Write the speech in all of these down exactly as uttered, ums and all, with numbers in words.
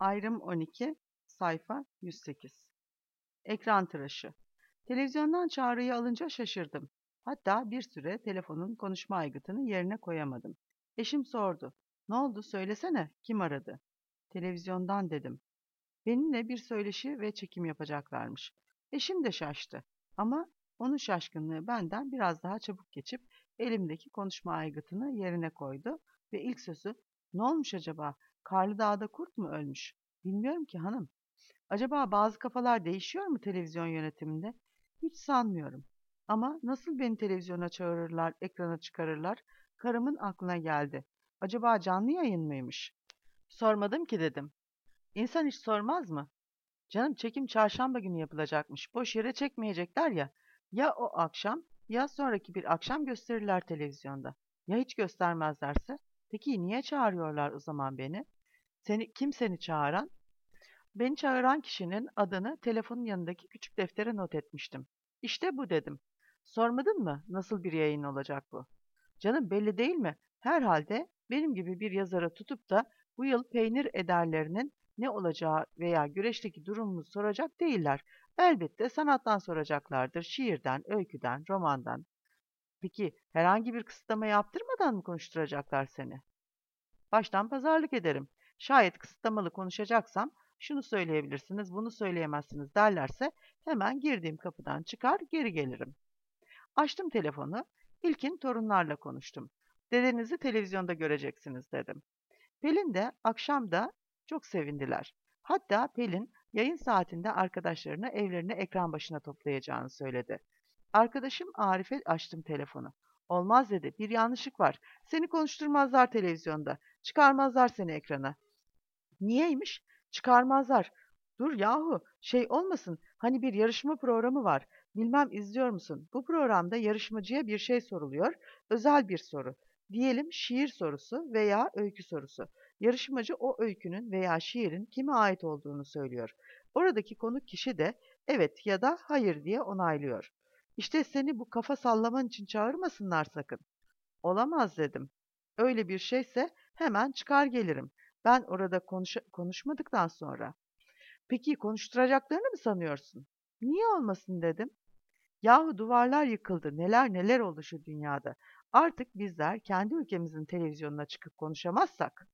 Ayrım on iki, sayfa yüz sekiz. Ekran tıraşı. Televizyondan çağrıyı alınca şaşırdım. Hatta bir süre telefonun konuşma aygıtını yerine koyamadım. Eşim sordu. Ne oldu söylesene, kim aradı? Televizyondan dedim. Benimle bir söyleşi ve çekim yapacaklarmış. Eşim de şaştı. Ama onun şaşkınlığı benden biraz daha çabuk geçip elimdeki konuşma aygıtını yerine koydu ve ilk sözü "Ne olmuş acaba? Karlı Dağ'da kurt mu ölmüş?" "Bilmiyorum ki hanım." "Acaba bazı kafalar değişiyor mu televizyon yönetiminde?" "Hiç sanmıyorum. Ama nasıl beni televizyona çağırırlar, ekrana çıkarırlar?" Karımın aklına geldi. "Acaba canlı yayın mıymış?" "Sormadım ki," dedim. "İnsan hiç sormaz mı?" "Canım çekim çarşamba günü yapılacakmış. Boş yere çekmeyecekler ya. Ya o akşam ya sonraki bir akşam gösterirler televizyonda. Ya hiç göstermezlerse? Peki niye çağırıyorlar o zaman beni? Seni, kim seni çağıran?" Beni çağıran kişinin adını telefonun yanındaki küçük deftere not etmiştim. "İşte bu," dedim. "Sormadın mı nasıl bir yayın olacak bu?" "Canım belli değil mi? Herhalde benim gibi bir yazara tutup da bu yıl peynir ederlerinin ne olacağı veya güreşteki durumumuzu soracak değiller. Elbette sanattan soracaklardır, şiirden, öyküden, romandan. Peki herhangi bir kısıtlama yaptırmadan mı konuşturacaklar seni?" "Baştan pazarlık ederim. Şayet kısıtlamalı konuşacaksam şunu söyleyebilirsiniz, bunu söyleyemezsiniz derlerse hemen girdiğim kapıdan çıkar geri gelirim." Açtım telefonu. İlkin torunlarla konuştum. "Dedenizi televizyonda göreceksiniz," dedim. Pelin de akşam da çok sevindiler. Hatta Pelin yayın saatinde arkadaşlarını evlerine ekran başına toplayacağını söyledi. Arkadaşım Arif'e açtım telefonu. "Olmaz," dedi. "Bir yanlışlık var. Seni konuşturmazlar televizyonda. Çıkarmazlar seni ekrana." "Niyeymiş?" "Çıkarmazlar." "Dur yahu, şey olmasın, hani bir yarışma programı var. Bilmem izliyor musun? Bu programda yarışmacıya bir şey soruluyor, özel bir soru. Diyelim şiir sorusu veya öykü sorusu. Yarışmacı o öykünün veya şiirin kime ait olduğunu söylüyor. Oradaki konuk kişi de evet ya da hayır diye onaylıyor. İşte seni bu kafa sallaman için çağırmasınlar sakın." "Olamaz," dedim. "Öyle bir şeyse hemen çıkar gelirim. Ben orada konuş konuşmadıktan sonra." "Peki konuşturacaklarını mı sanıyorsun?" "Niye olmasın," dedim. "Yahu duvarlar yıkıldı. Neler neler oldu şu dünyada. Artık bizler kendi ülkemizin televizyonuna çıkıp konuşamazsak."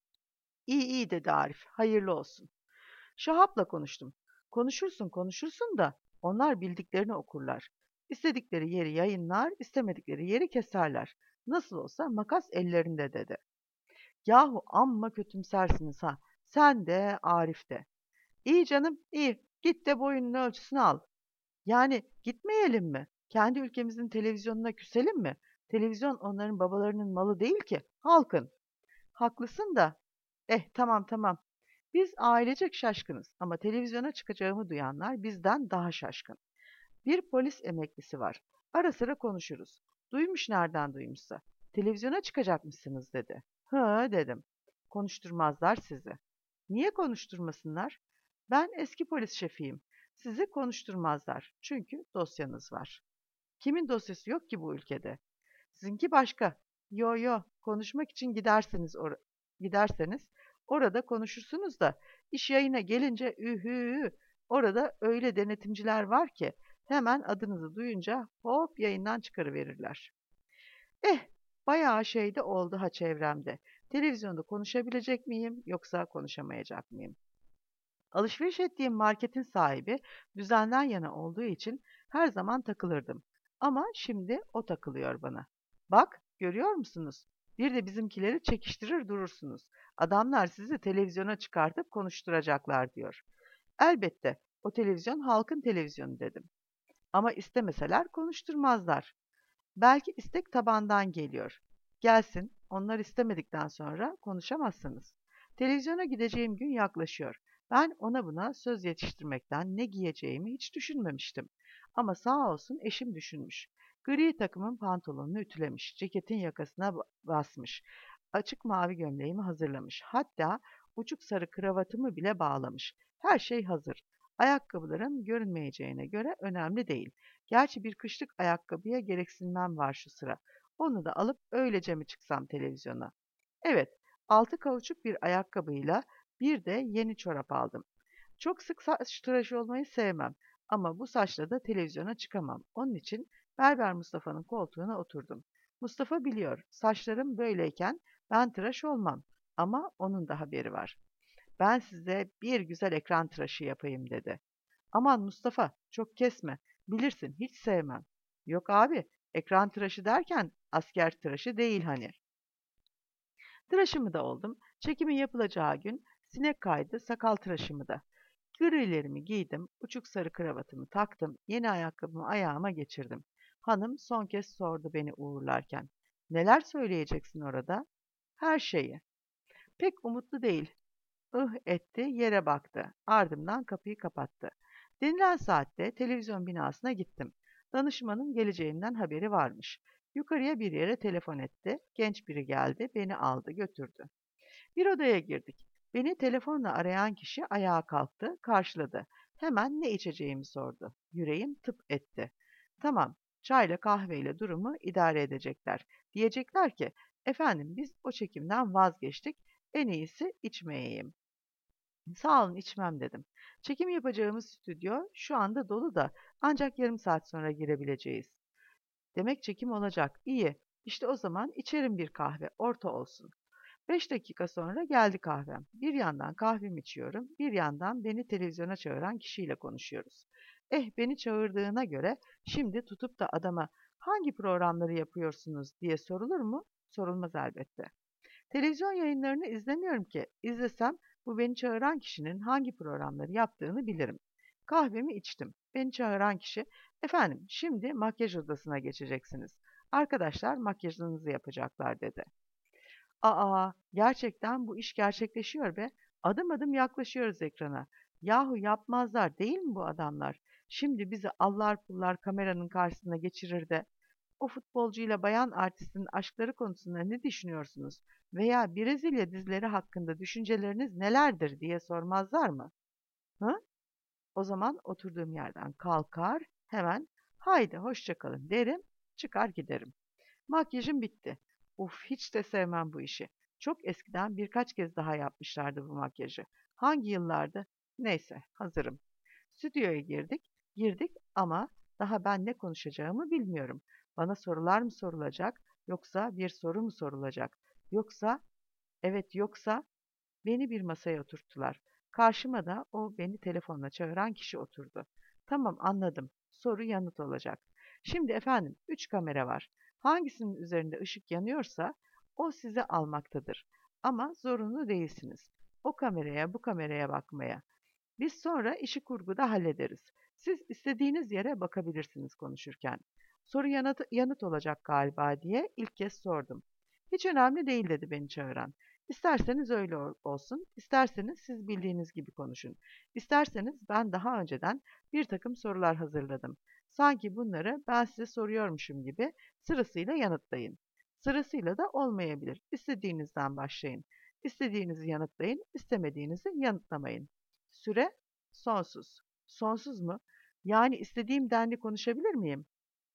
"İyi iyi," dedi Arif. "Hayırlı olsun." Şahap'la konuştum. "Konuşursun konuşursun da onlar bildiklerini okurlar. İstedikleri yeri yayınlar, istemedikleri yeri keserler. Nasıl olsa makas ellerinde," dedi. "Yahu amma kötümsersiniz ha. Sen de Arif de." "İyi canım iyi. Git de boyunun ölçüsünü al." "Yani gitmeyelim mi? Kendi ülkemizin televizyonuna küselim mi? Televizyon onların babalarının malı değil ki, halkın." "Haklısın da." "Eh tamam tamam. Biz ailecek şaşkınız ama televizyona çıkacağımı duyanlar bizden daha şaşkın. Bir polis emeklisi var. Ara sıra konuşuruz. Duymuş nereden duymuşsa. Televizyona çıkacakmışsınız," dedi. "Hı," dedim. "Konuşturmazlar sizi." "Niye konuşturmasınlar? Ben eski polis şefiyim. Sizi konuşturmazlar. Çünkü dosyanız var." "Kimin dosyası yok ki bu ülkede?" "Sizinki başka." "Yo yo, konuşmak için giderseniz or giderseniz orada konuşursunuz da iş yayına gelince ühü, orada öyle denetimciler var ki hemen adınızı duyunca hop yayından çıkarıverirler." Eh, bayağı şey de oldu ha çevremde. Televizyonda konuşabilecek miyim yoksa konuşamayacak mıyım? Alışveriş ettiğim marketin sahibi düzenden yana olduğu için her zaman takılırdım. Ama şimdi o takılıyor bana. "Bak, görüyor musunuz? Bir de bizimkileri çekiştirir durursunuz. Adamlar sizi televizyona çıkartıp konuşturacaklar," diyor. "Elbette, o televizyon halkın televizyonu," dedim. "Ama istemeseler konuşturmazlar. Belki istek tabandan geliyor. Gelsin, onlar istemedikten sonra konuşamazsınız. Televizyona gideceğim gün yaklaşıyor. Ben ona buna söz yetiştirmekten ne giyeceğimi hiç düşünmemiştim. Ama sağ olsun eşim düşünmüş. Gri takımın pantolonunu ütülemiş, ceketin yakasına ba- basmış, açık mavi gömleğimi hazırlamış. Hatta uçuk sarı kravatımı bile bağlamış. Her şey hazır. Ayakkabıların görünmeyeceğine göre önemli değil. Gerçi bir kışlık ayakkabıya gereksinmem var şu sıra. Onu da alıp öylece mi çıksam televizyona? Evet, altı kauçuk bir ayakkabıyla Bir de yeni çorap aldım. Çok sık saç tıraşı olmayı sevmem ama bu saçla da televizyona çıkamam. Onun için Berber Mustafa'nın koltuğuna oturdum. Mustafa biliyor, saçlarım böyleyken ben tıraş olmam ama onun da haberi var. Ben size bir güzel ekran tıraşı yapayım dedi. Aman Mustafa, çok kesme. Bilirsin, hiç sevmem. Yok abi, ekran tıraşı derken asker tıraşı değil hani. Tıraşımı da oldum. Çekimin yapılacağı gün sinek kaydı, sakal tıraşımı da. Grilerimi giydim, uçuk sarı kravatımı taktım, yeni ayakkabımı ayağıma geçirdim. Hanım son kez sordu beni uğurlarken. Neler söyleyeceksin orada? Her şeyi. Pek umutlu değil. Ih etti, yere baktı. Ardımdan kapıyı kapattı. Denilen saatte televizyon binasına gittim. Danışmanın geleceğimden haberi varmış. Yukarıya bir yere telefon etti. Genç biri geldi, beni aldı, götürdü. Bir odaya girdik. Beni telefonla arayan kişi ayağa kalktı, karşıladı. Hemen ne içeceğimi sordu. Yüreğim tıp etti. Tamam, çayla kahveyle durumu idare edecekler. Diyecekler ki, efendim biz o çekimden vazgeçtik, en iyisi içmeyeyim. Sağ olun içmem dedim. Çekim yapacağımız stüdyo şu anda dolu da ancak yarım saat sonra girebileceğiz. Demek çekim olacak. İyi. İşte o zaman içerim bir kahve, orta olsun. Beş dakika sonra geldi kahvem. Bir yandan kahvemi içiyorum, bir yandan beni televizyona çağıran kişiyle konuşuyoruz. Eh beni çağırdığına göre şimdi tutup da adama hangi programları yapıyorsunuz diye sorulur mu? Sorulmaz elbette. Televizyon yayınlarını izlemiyorum ki. İzlesem bu beni çağıran kişinin hangi programları yaptığını bilirim. Kahvemi içtim. Beni çağıran kişi, efendim şimdi makyaj odasına geçeceksiniz. Arkadaşlar makyajınızı yapacaklar dedi. Aa, gerçekten bu iş gerçekleşiyor be. Adım adım yaklaşıyoruz ekrana. Yahu yapmazlar değil mi bu adamlar? Şimdi bizi allar pullar kameranın karşısına geçirir de o futbolcuyla bayan artistin aşkları konusunda ne düşünüyorsunuz? Veya Brezilya dizileri hakkında düşünceleriniz nelerdir diye sormazlar mı? Hı? O zaman oturduğum yerden kalkar, hemen haydi hoşça kalın derim, çıkar giderim. Makyajım bitti. Uf, hiç de sevmem bu işi. Çok eskiden birkaç kez daha yapmışlardı bu makyajı. Hangi yıllardı? Neyse, hazırım. Stüdyoya girdik, girdik ama daha ben ne konuşacağımı bilmiyorum. Bana sorular mı sorulacak, yoksa bir soru mu sorulacak? Yoksa, evet yoksa beni bir masaya oturttular. Karşıma da o beni telefonla çağıran kişi oturdu. Tamam anladım. Soru yanıt olacak. Şimdi efendim üç kamera var. Hangisinin üzerinde ışık yanıyorsa o sizi almaktadır. Ama zorunlu değilsiniz. O kameraya bu kameraya bakmaya. Biz sonra işi kurguda hallederiz. Siz istediğiniz yere bakabilirsiniz konuşurken. Soru yanıt, yanıt olacak galiba diye ilk kez sordum. Hiç önemli değil dedi beni çağıran. İsterseniz öyle olsun, isterseniz siz bildiğiniz gibi konuşun. İsterseniz ben daha önceden bir takım sorular hazırladım. Sanki bunları ben size soruyormuşum gibi sırasıyla yanıtlayın. Sırasıyla da olmayabilir. İstediğinizden başlayın. İstediğinizi yanıtlayın, istemediğinizi yanıtlamayın. Süre sonsuz. Sonsuz mu? Yani istediğim denli konuşabilir miyim?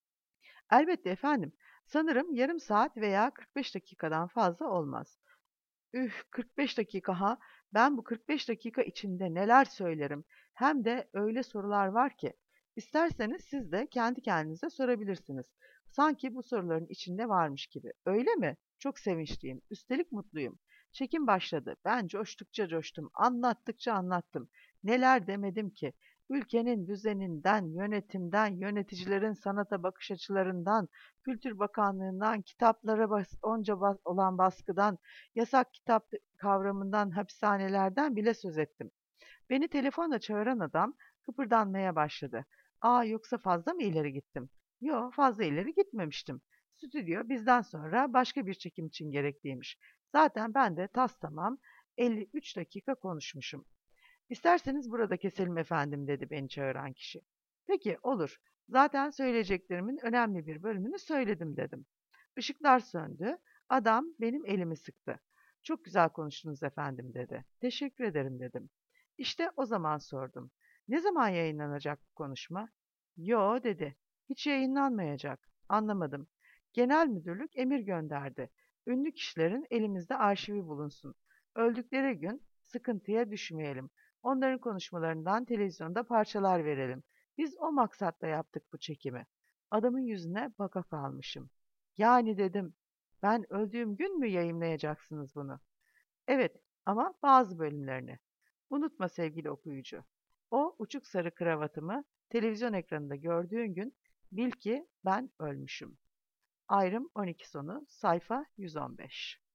Elbette efendim. Sanırım yarım saat veya kırk beş dakikadan fazla olmaz. Üf, kırk beş dakika ha. Ben bu kırk beş dakika içinde neler söylerim. Hem de öyle sorular var ki. İsterseniz siz de kendi kendinize sorabilirsiniz. Sanki bu soruların içinde varmış gibi. Öyle mi? Çok sevinçliyim. Üstelik mutluyum. Çekim başladı. Ben coştukça coştum. Anlattıkça anlattım. Neler demedim ki? Ülkenin düzeninden, yönetimden, yöneticilerin sanata bakış açılarından, Kültür Bakanlığı'ndan, kitaplara bas, onca bas, olan baskıdan, yasak kitap kavramından, hapishanelerden bile söz ettim. Beni telefonla çağıran adam kıpırdanmaya başladı. Aa yoksa fazla mı ileri gittim? Yo fazla ileri gitmemiştim. Stüdyo bizden sonra başka bir çekim için gerekliymiş. Zaten ben de tas tamam elli üç dakika konuşmuşum. İsterseniz burada keselim efendim dedi beni çağıran kişi. Peki olur. Zaten söyleyeceklerimin önemli bir bölümünü söyledim dedim. Işıklar söndü. Adam benim elimi sıktı. Çok güzel konuştunuz efendim dedi. Teşekkür ederim dedim. İşte o zaman sordum. Ne zaman yayınlanacak bu konuşma? Yo dedi. Hiç yayınlanmayacak. Anlamadım. Genel müdürlük emir gönderdi. Ünlü kişilerin elimizde arşivi bulunsun. Öldükleri gün sıkıntıya düşmeyelim. Onların konuşmalarından televizyonda parçalar verelim. Biz o maksatla yaptık bu çekimi. Adamın yüzüne baka kalmışım. Yani dedim, ben öldüğüm gün mü yayımlayacaksınız bunu? Evet, ama bazı bölümlerini. Unutma sevgili okuyucu. O uçuk sarı kravatımı televizyon ekranında gördüğün gün bil ki ben ölmüşüm. Ayrım on iki sonu sayfa yüz on beş.